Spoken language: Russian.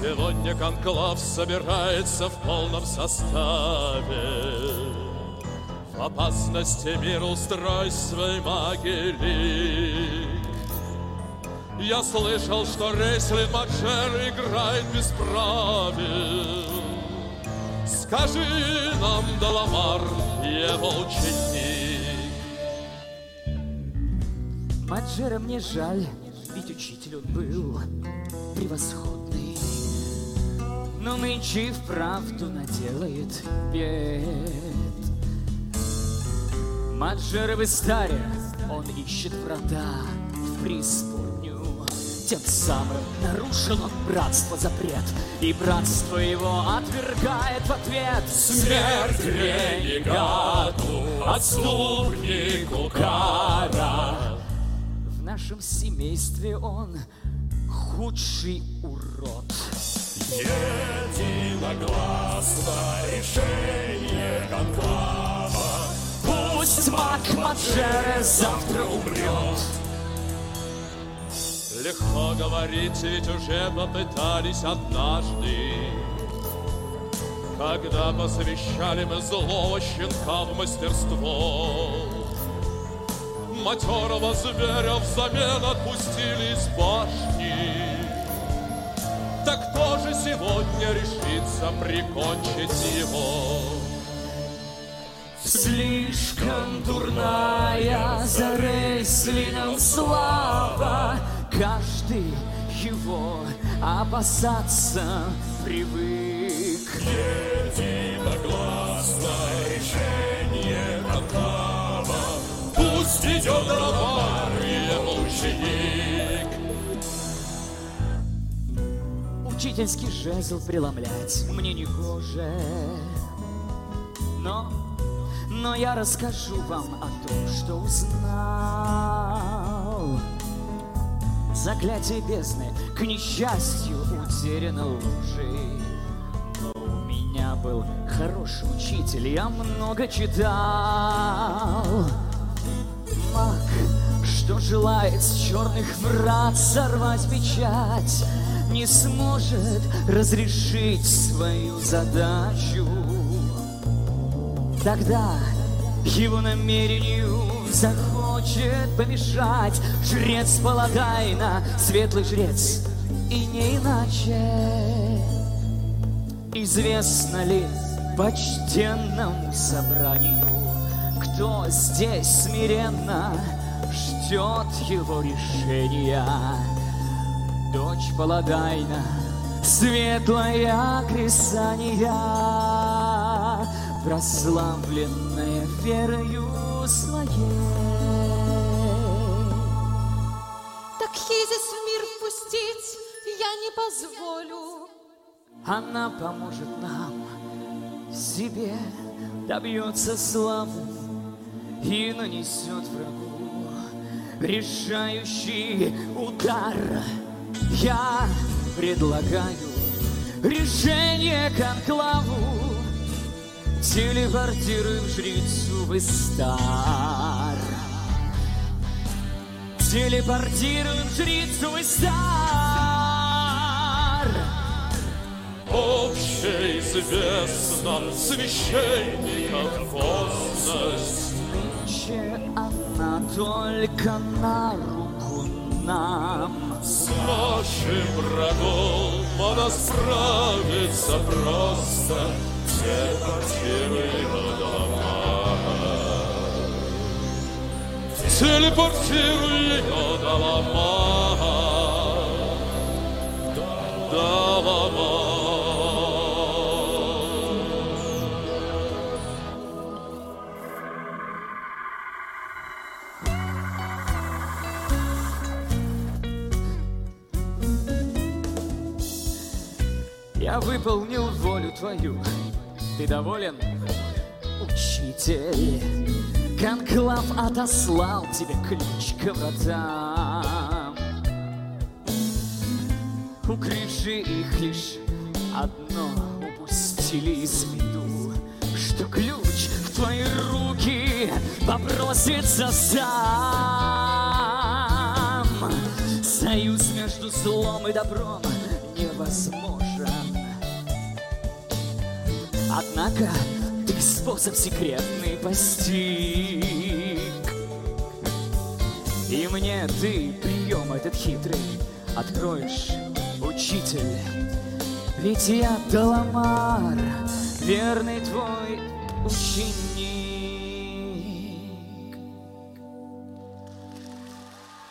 Сегодня конклав собирается в полном составе. В опасности мир устройства и могилы. Я слышал, что Рейслин Маджер играет без правил. Скажи нам, Даламар, его ученик. Маджера мне жаль, ведь учитель он был превосходный. Но нынче и вправду наделает бед. Маджера в Истаре, он ищет врата в преисподнюю. Тем самым нарушил он братство запрет, и братство его отвергает в ответ. Смерть ренегату, отступнику кара. В нашем семействе он худший урод. Единогласно решение конклава. Пусть маг Маджера завтра умрет. Легко говорить, ведь уже попытались однажды, когда посвящали мы злого щенка в мастерство. Матерого зверя взамен отпустили из башни. Так кто же сегодня решится прикончить его? Слишком дурная за Рейслином слава. Каждый его опасаться привык. Единогласно решение конклава. Пусть идет Даламар, его ученик. Учительский жезл преломлять мне не гоже. Но я расскажу вам о том, что узнал. Заклятие бездны, к несчастью, утеряно лужей. Но у меня был хороший учитель, я много читал. Маг, что желает с черных врат сорвать печать, не сможет разрешить свою задачу. Тогда его намерению захочет помешать жрец Паладайна, светлый жрец, и не иначе. Известно ли почтенному собранию, кто здесь смиренно ждет его решения? Дочь Паладайна, светлая Крисания, прославленная верою своей. Так Хизис в мир впустить я не позволю. Она поможет нам, себе добьется славы и нанесет врагу решающий удар. Я предлагаю решение конклаву. Телепортируем жрицу в Истар. Телепортируем жрицу в Истар. Общеизвестно священников поздность. Нынче она только на руку нам. С нашим врагом она справится просто. Телепортируй его Даламар. Телепортируй ее Даламар. Даламар. Я выполнил волю твою. Ты доволен, учитель? Конклав отослал тебе ключ к вратам. Укрывши их лишь одно упустили из виду, что ключ в твои руки попросится сам. Союз между злом и добром невозможен. Однако ты способ секретный постиг, и мне ты прием этот хитрый откроешь, учитель. Ведь я Таламар, верный твой ученик.